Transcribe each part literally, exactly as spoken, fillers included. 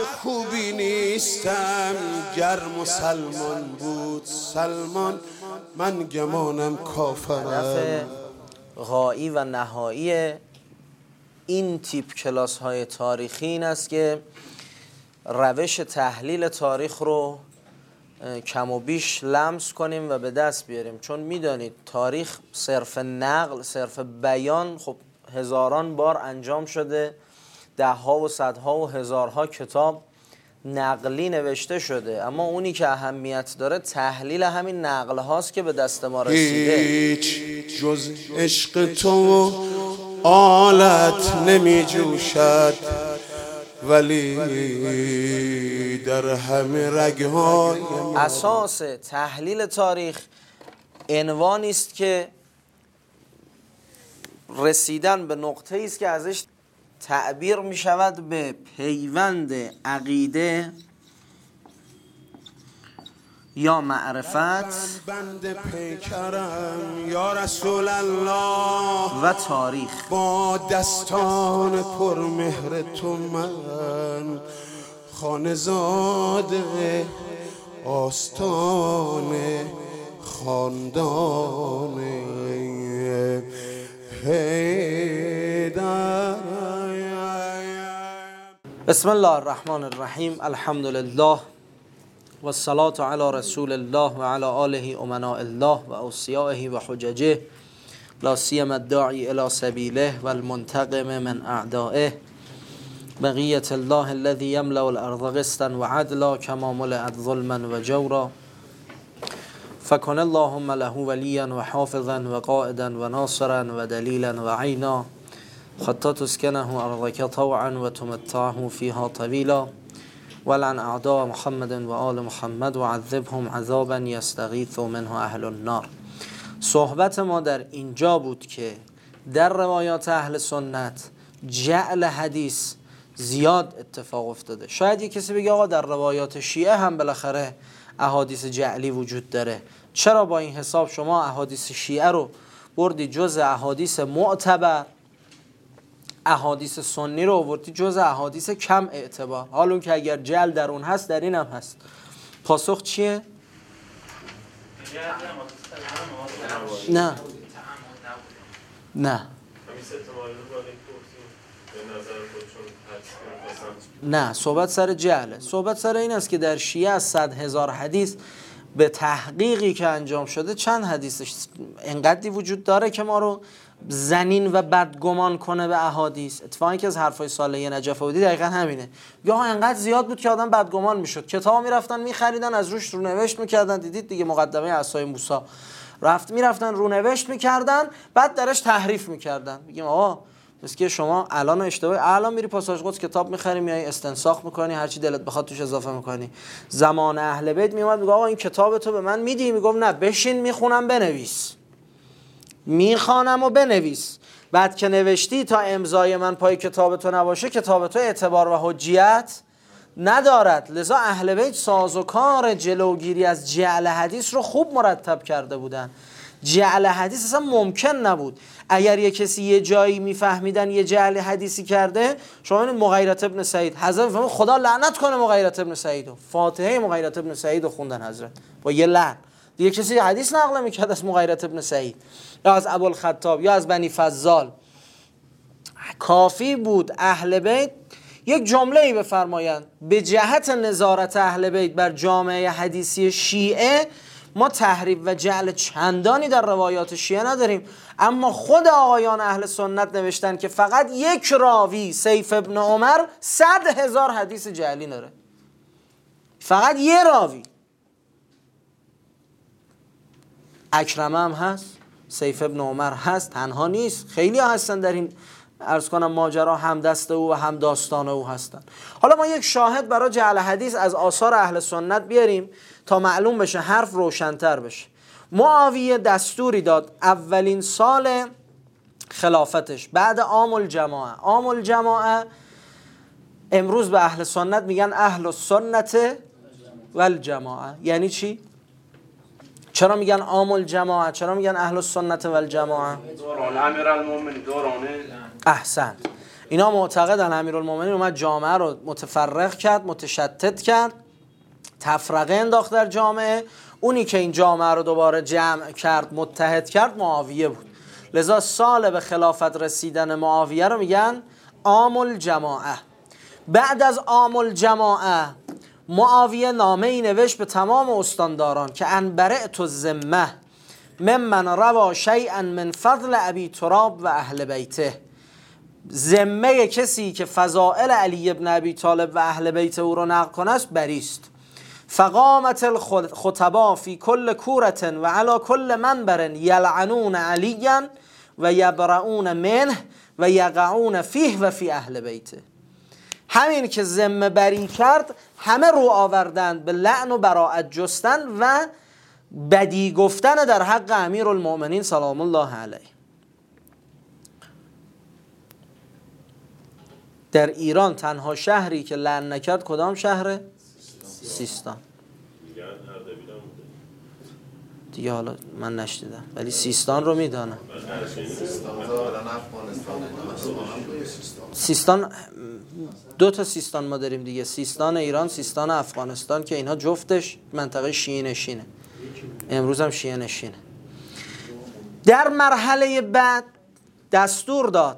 خوبی نیستم، گر مسلمان بود سلمان من گمانم کافرم. هدف غایی و نهایی این تیپ کلاس های تاریخی این است که روش تحلیل تاریخ رو کم و بیش لمس کنیم و به دست بیاریم، چون میدانید تاریخ صرف نقل، صرف بیان خب هزاران بار انجام شده، ده ها و صدها و هزارها کتاب نقلی نوشته شده، اما اونی که اهمیت داره تحلیل همین نقل هاست که به دست ما رسیده. هیچ جز عشق تو آلت نمی جوشد، ولی در همه رگهای اساس تحلیل تاریخ عنوانی است که رسیدن به نقطه است که ازش تعبیر می شود به پیوند عقیده یا معرفت بند پیکرم یا رسول الله و تاریخ. با دستان پرمهر تو من خانزاده آستان خاندان حیدر. بسم الله الرحمن الرحیم. الحمد لله و الصلاة علی رسول الله و علی آله امناء الله و اوصیائه و حججه، لا سیما الداعی الی سبیله و المنتقم من اعدائه، بقیت الله الذی یملأ الارض قسطا و عدلا کما ملئت ظلما و جورا، فکن اللهم له ولیا و حافظا و قائدا و ناصرا و دلیلا و عینا، حتی تسکنه ارضک طوعا و تمتعه فیها طویلا، ولعن اعداء محمد و آل محمد و عذبهم عذابا یستغیث منه اهل النار. صحبت ما در اینجا بود که در روایات اهل سنت جعل حدیث زیاد اتفاق افتاده. شاید یک کسی بگه آقا در روایات شیعه هم بالاخره احادیث جعلی وجود داره، چرا با این حساب شما احادیث شیعه رو بردی جز احادیث معتبر، احادیث سنی رو آوردی جز احادیث کم اعتبار، حالا که اگر جعل در اون هست در این هم هست؟ پاسخ چیه؟ نه نه نه صحبت سر جعله. صحبت سر این است که در شیعه از صد هزار حدیث به تحقیقی که انجام شده چند حدیثش انقدری وجود داره که ما رو زنین و بدگمان کنه به احادیث. اتفاقی که از حرفای صالح نجف آبادی دقیقا همینه، یا انقدر زیاد بود که آدم بدگمان میشد، کتاب میرفتن میخریدن از روش رونوشت میکردن. دیدید دیگه مقدمه عصای موسی، رفت میرفتن رونوشت میکردن بعد درش تحریف میکردن. میگیم آقا بس که شما الان اشتباه، الان میری پاساژ قدس کتاب میخری میای استنساخ میکنی، هر چی دلت بخواد توش اضافه میکنی. زمان اهل بیت میومد میگه آقا این کتاب تو به من میدی؟ میگم نه، بشین میخونم بنویس، میخوانم و بنویس. بعد که نوشتی تا امضای من پای کتاب تو نباشه کتاب تو اعتبار و حجیت ندارد. لذا اهل بیت سازوکار جلوگیری از جعل حدیث رو خوب مرتب کرده بودن. جعل حدیث اصلا ممکن نبود. اگر یه کسی یه جایی میفهمیدن یه جعل حدیثی کرده، شما این مغیرة ابن سعید، حضرت میفهمید خدا لعنت کنه مغیرة ابن سعید، فاتحه مغیرة ابن سعید رو خوندن حضرت با یه لعن. دیگه کسی حدیث نقل میکرد از مغیرة ابن سعید یا از ابوالخطاب یا از بنی فضال. کافی بود اهل بیت یک جمله ای بفرمایند به جهت نظارت اهل بیت بر جامعه حدیثی شیعه. ما تحریف و جعل چندانی در روایات شیعه نداریم، اما خود آقایان اهل سنت نوشتن که فقط یک راوی سیف ابن عمر صد هزار حدیث جعلی داره، فقط یه راوی. اکرمه هم هست، سیف ابن عمر هست، تنها نیست، خیلی ها هستن در این عرض کنم ماجرا، هم دست او و هم داستان او هستن. حالا ما یک شاهد برای جعل حدیث از آثار اهل سنت بیاریم تا معلوم بشه، حرف روشن‌تر بشه. معاویه دستوری داد اولین سال خلافتش بعد عام الجماعه. عام الجماعه امروز به اهل سنت میگن اهل السنت و الجماعه. یعنی چی؟ چرا میگن عام الجماعه؟ چرا میگن اهل السنت و الجماعه؟ دوران امیرالمومنین دوران احسنت. اینا معتقدن امیرالمومنین اومد جامعه رو متفرق کرد، متشتت کرد، تفرقه انداخت در جامعه. اونی که این جامعه رو دوباره جمع کرد، متحد کرد، معاویه بود. لذا سال به خلافت رسیدن معاویه رو میگن عام الجماعه. بعد از عام الجماعه معاویه نامه ای نوشت به تمام استانداران که انبرئت الذمه ممن روا شیئا من فضل ابی تراب و اهل بیته. ذمه کسی که فضائل علی ابن ابی طالب و اهل بیت او رو نقل کنه است بریست. فقامت الخطبا فی کل کورة و علی کل منبر یلعنون علیا و یبرؤون منه و یقعون فیه و فی اهل بیته. همین که ذمه بری کرد همه رو آوردند به لعن و براءت جستن و بدی گفتن در حق امیرالمؤمنین سلام الله علیه. در ایران تنها شهری که لعن نکرد کدام شهره؟ سیستان. دیگه حالا من نشنیدم ولی سیستان رو میدانم. سیستان دو تا سیستان ما داریم دیگه، سیستان ایران، سیستان افغانستان، که اینها جفتش منطقه شیعه نشینه، امروز هم شیعه نشینه. در مرحله بعد دستور داد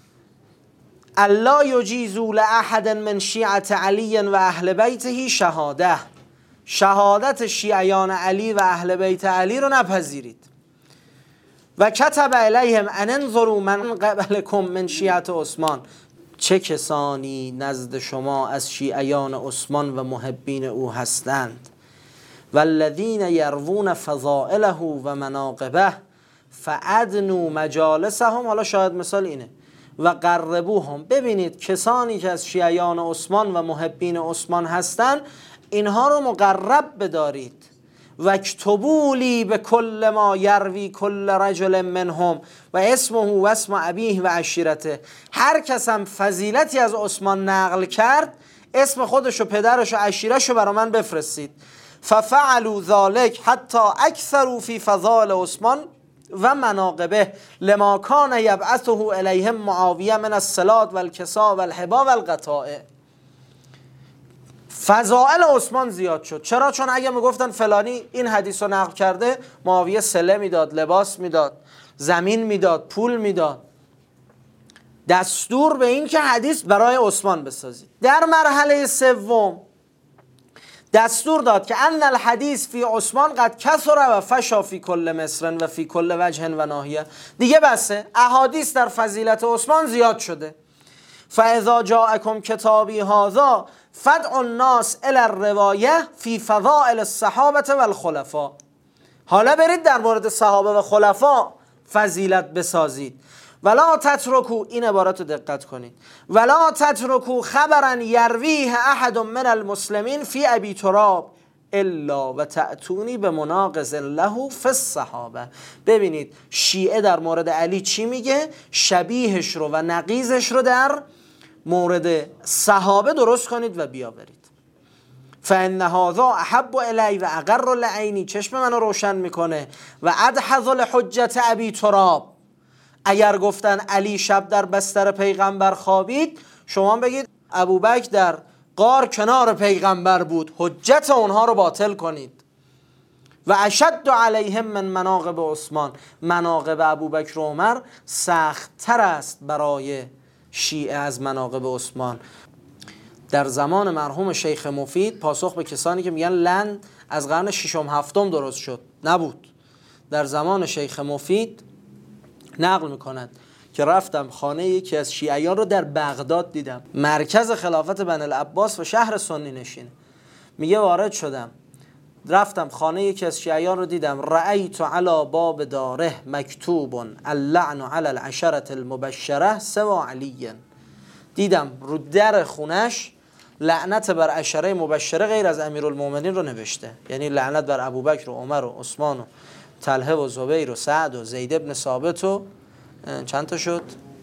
الا یجیزوا لاحد من شیعة علی و اهل بیته شهاده، شهادت شیعیان علی و اهل بیت علی رو نپذیرید. و کتب علیهم ان انظروا من قبلکم من شیعة عثمان، چه کسانی نزد شما از شیعیان عثمان و محبین او هستند. والذین یروون فضائله و مناقبه فادنوا مجالسهم. حالا شاید مثال اینه و قربوهم، ببینید کسانی که از شیعیان عثمان و محبین عثمان هستند اینها رو مقرب بدارید. و اکتبوا لی به کل ما یروی کل رجل منهم و اسمه و اسم ابیه و عشیرته. هر کس هم فضیلتی از عثمان نقل کرد اسم خودش و پدرش و عشیرش رو برای من بفرستید. ففعلوا ذلك حتی اکثروا فی فضائل عثمان و مناقبه لما کان یبعثه الیهم معاویه من الصلات و الکساء و الحبا و القطاع. فضائل عثمان زیاد شد. چرا؟ چون اگه میگفتن فلانی این حدیث رو نقل کرده، معاویه سله میداد، لباس میداد، زمین میداد، پول میداد. دستور به این که حدیث برای عثمان بسازید. در مرحله سوم دستور داد که ان الحدیث فی عثمان قد کثر و فشا فی کل مصر و فی کل وجه و ناحیه. دیگه بسه، احادیث در فضیلت عثمان زیاد شده. فاذا جاءکم کتابی هذا فدع الناس الی الروایه فی فضائل الصحابه و الخلفاء. حالا برید در مورد صحابه و خلفا فضیلت بسازید. ولا تترکو، این عبارت رو دقت کنید، ولا تترکو خبرا یرویه احد من المسلمین فی ابی تراب الا و تأتونی به مناقض له فی الصحابه. ببینید شیعه در مورد علی چی میگه، شبیهش رو و نقیضش رو در مورد صحابه درست کنید و بیاورید. فان هذا احب الی و اقر لعینی، چشم منو روشن میکنه، و ادحض لحجت ابی تراب. اگر گفتن علی شب در بستر پیغمبر خوابید، شما بگید ابوبکر در غار کنار پیغمبر بود، حجت اونها رو باطل کنید. و اشد علیهم من مناقب عثمان، مناقب ابوبکر و عمر سخت تر است برای شیعه از مناقب عثمان. در زمان مرحوم شیخ مفید، پاسخ به کسانی که میگن لعن از قرن ششم هفتم درست شد، نبود. در زمان شیخ مفید نقل میکنند که رفتم خانه یکی از شیعیان رو در بغداد دیدم، مرکز خلافت بنی العباس و شهر سنی نشینه. میگه وارد شدم، رفتم خانه یکی از شیعیان رو دیدم، رأیت علی باب داره مکتوب اللعن علی العشرة المبشره سوا علی. دیدم رو در خونش لعنت بر عشره مبشره غیر از امیرالمومنین رو نوشته، یعنی لعنت بر ابوبکر و عمر و عثمان و طلحه و زبیر و سعد و زید ابن ثابت و چند تا شد؟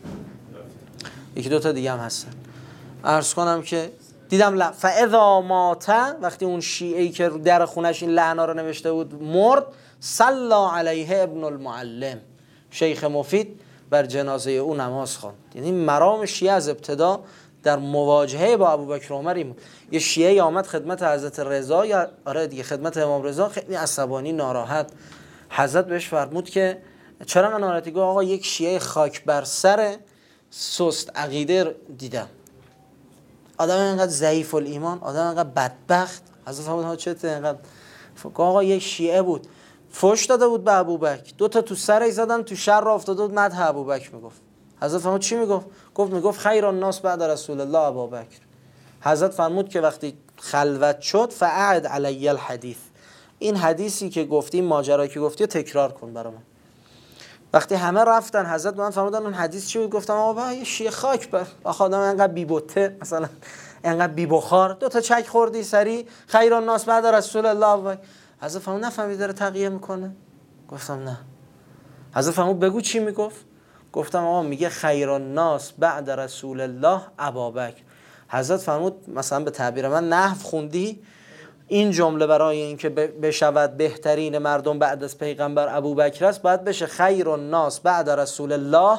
یکی دو تا دیگه هم هستن. عرض کنم که دیدم فاذا مات، وقتی اون شیعه‌ای که در خونش این لعنا رو نوشته بود مرد، صلی علیه ابن المعلم، شیخ مفید بر جنازه او نماز خواند. یعنی مرام شیعه از ابتدا در مواجهه با ابوبکر و عمر این بود. یه شیعه آمد خدمت حضرت رضا، یا آره دیگه خدمت امام رضا، خیلی عصبانی ناراحت. حضرت بهش فرمود که چرا من ناراحتی؟ گفت آقا یک شیعه خاک بر سر سست عقیده دیدم، آدم اینقدر ضعیف الایمان، آدم اینقدر بدبخت. حضرت فرمود ها چته اینقدر؟ آقا یک شیعه بود فحش داده بود به ابوبکر، دو تا تو سرش زدن، تو شر را افتاده بود، مدح ابوبکر میگفت. حضرت فرمود چی میگفت؟ گفت میگفت خیر الناس بعد رسول الله ابوبکر. حضرت فرمود که وقتی خلوت شد فاعد علی الحدیث، این حدیثی که گفتی، ماجرایی که گفتی تکرار کن برام. وقتی همه رفتن حضرت من فرمودن اون حدیث چی بود؟ گفتم آقا یه شیعه خاک بر آخه انقدر بی بوته، مثلا انقدر بی بخار، دو تا چک خوردی سری خیر الناس بعد رسول الله. حضرت فرمود نفهمی داره تقیه میکنه؟ گفتم نه. حضرت فرمود بگو چی میگفت؟ گفتم آقا میگه خیر الناس بعد رسول الله ابوبکر. حضرت فرمود مثلا به تعبیر من نحو خوندی؟ این جمله برای اینکه بشود بهترین مردم بعد از پیغمبر ابوبکر است، باید بشه خیر الناس بعد رسول الله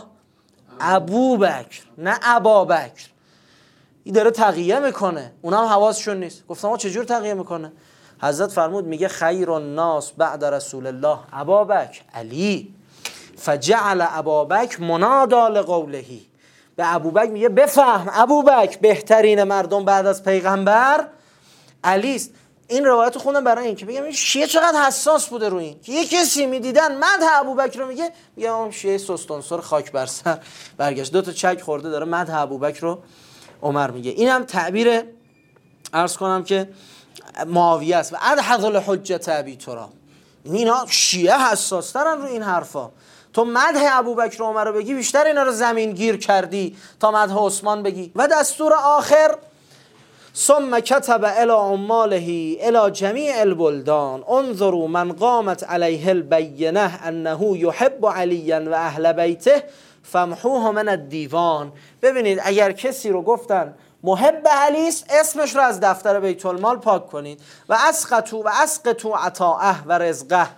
ابوبکر، نه ابابکر. این داره تقیه میکنه، اونم حواسشون نیست. گفتم آقا چجور تقیه میکنه؟ حضرت فرمود میگه خیر الناس بعد رسول الله ابابکر علی، فجعل ابابکر منادا لقولهی. به ابوبکر میگه بفهم ابوبکر بهترین مردم بعد از پیغمبر علی است. این روایتو خوندم برای این که بگم شیعه چقدر حساس بوده روی این که یه کسی میدیدن مدح ابوبکر رو میگه، میگه اون شیعه سستانسر خاک بر سر برگشت، دو تا چک خورده داره مدح ابوبکر رو عمر میگه. اینم تعبیر عرض کنم که معاویه است و ادحض الحجة ابی تراب. اینا شیعه حساس ترن رو این حرفا. تو مدح ابوبکر و عمر رو بگی بیشتر اینا رو زمین گیر کردی تا مدح عثمان بگی. و دستور آخر ثم كتب الى عماله الى جمیع البلدان انظروا من قامت علیه البینه انه یحب علیا و اهل بیته فامحوه من الدیوان. ببینید اگر کسی رو گفتن محب علی است، اسمش رو از دفتر بیت المال پاک کنید. و اسقطوا و اسقطوا عطاءه و رزقه،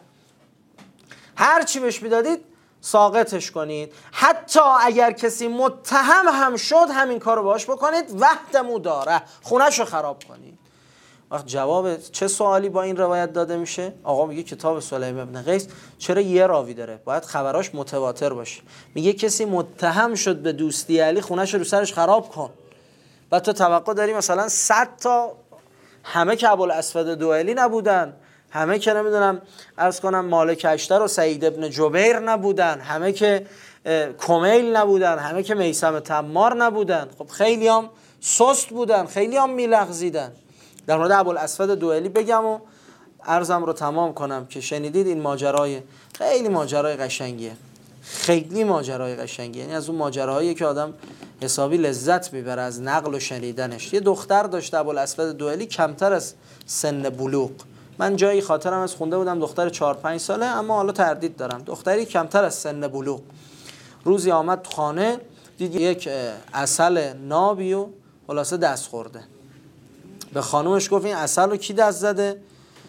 هر چی بهش میدادید ساقطش کنید. حتی اگر کسی متهم هم شد همین کارو باهاش بکنید. وحدمو داره، خونه‌شو خراب کنید. وقت جواب چه سوالی با این روایت داده میشه؟ آقا میگه کتاب سلیم ابن قیس چرا یه راوی داره؟ باید خبراش متواتر باشه. میگه کسی متهم شد به دوستی علی، خونه‌شو رو سرش خراب کن. بعد تو توقع داری مثلا صد تا همه که ابوالاسود دوئلی نبودن، همه که نمیدونم عرض کنم مالک اشتر و سعید ابن جبیر نبودن، همه که کمیل نبودن، همه که میثم تمار نبودن. خب خیلی هم سست بودن، خیلی هم میلغزیدن. در مورد ابوالاسود دوئلی بگم و عرضم رو تمام کنم که شنیدید این ماجرای خیلی ماجرای قشنگیه، خیلی ماجرای قشنگیه. یعنی از اون ماجراهایی که آدم حسابی لذت میبره از نقل و شنیدنش. یه دختر داشت ابوالاسود دوئلی کمتر از سن بلوغ. من جایی خاطرم از خونده بودم دختر چهار پنج ساله، اما حالا تردید دارم، دختری کمتر از سن بلوغ. روزی آمد تو خانه دید یک عسل نابی و خلاصه دست خورده. به خانومش گفت این عسل رو کی دست زده؟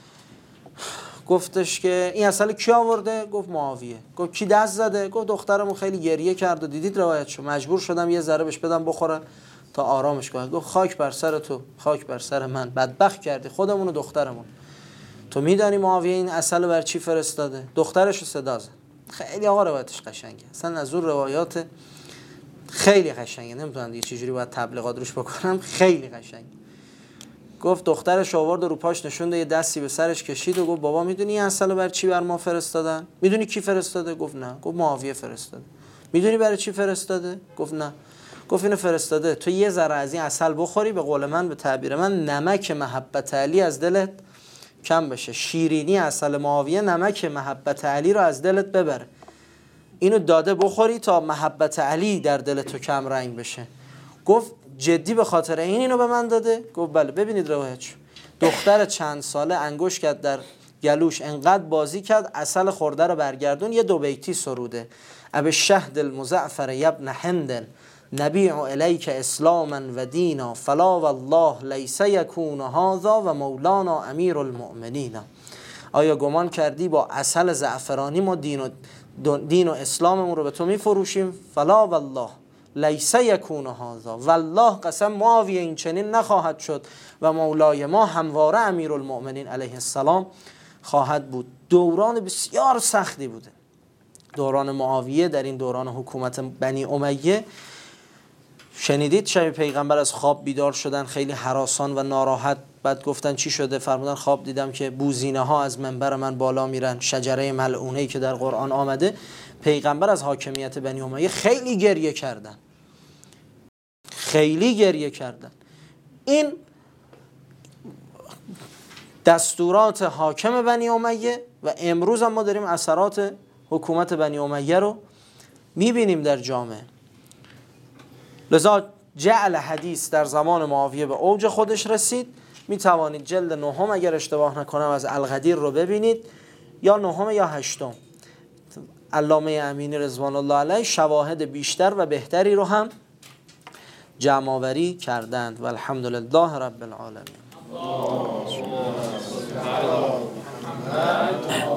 گفتش که این عسل کی آورده؟ گفت معاویه. گفت کی دست زده؟ گفت دخترمون خیلی گریه کرد و دیدید روایتشو، مجبور شدم یه ذره بهش بدم بخوره تا آرامش کنه. گفت خاک بر سر تو، خاک بر سر من، بدبخت کردی خودمون و دخترمون. تو میدانی معاویه این عسل بر چی فرستاده؟ دخترشو صدا زد. خیلی آقا روایتش قشنگه، اصلا از اون روایات خیلی قشنگه، نمیدونم دیگه چجوری باید تبلیغات روش بکنم، خیلی قشنگه. گفت دخترش آورد و رو پاش نشوند، یه دستی به سرش کشید و گفت بابا میدونی این عسل بر چی بر ما فرستادن؟ میدونی کی فرستاده؟ گفت نه. گفت معاویه فرستاده. میدونی برای چی فرستاده؟ گفت نه. گفت اینو فرستاده تو یه ذره از این عسل بخوری، به قول من، به تعبیر من، نمک محبت علی از دلت کم بشه. شیرینی عسل معاویه نمک محبت علی رو از دلت ببره. اینو داده بخوری تا محبت علی در دل تو کم رنگ بشه. گفت جدی به خاطر این اینو به من داده؟ گفت بله. ببینید روایتش، دختر چند ساله انگوش کرد در گلوش، انقدر بازی کرد عسل خورده رو برگردون، یه دو بیتی سروده: اب شهد المزعفر یبن هند نبیع الیک اسلاما و دینا فلا والله لیس یکون هذا و مولانا امیر المؤمنین. آیا گمان کردی با عسل زعفرانی ما دین و, دین و اسلاممون رو به تو میفروشیم؟ فلا والله لیس یکون هذا، والله قسم معاویه این چنین نخواهد شد و مولای ما همواره امیرالمؤمنین علیه السلام خواهد بود. دوران بسیار سختی بوده دوران معاویه. در این دوران حکومت بنی امیه شنیدید شب پیغمبر از خواب بیدار شدن خیلی هراسان و ناراحت، بعد گفتن چی شده؟ فرمودن خواب دیدم که بوزینه ها از منبر من بالا میرن، شجره ملعونه‌ای که در قرآن آمده. پیغمبر از حاکمیت بنی امیه خیلی گریه کردن، خیلی گریه کردن. این دستورات حاکم بنی امیه و امروز هم ما داریم اثرات حکومت بنی امیه رو میبینیم در جامعه. لذا جعل حدیث در زمان معاویه به اوج خودش رسید. می توانید جلد نهم اگر اشتباه نکنم از الغدیر رو ببینید، یا نهم یا هشتم. علامه امینی رضوان الله علیه شواهد بیشتر و بهتری رو هم جمع آوری کردند و الحمدلله رب العالمین.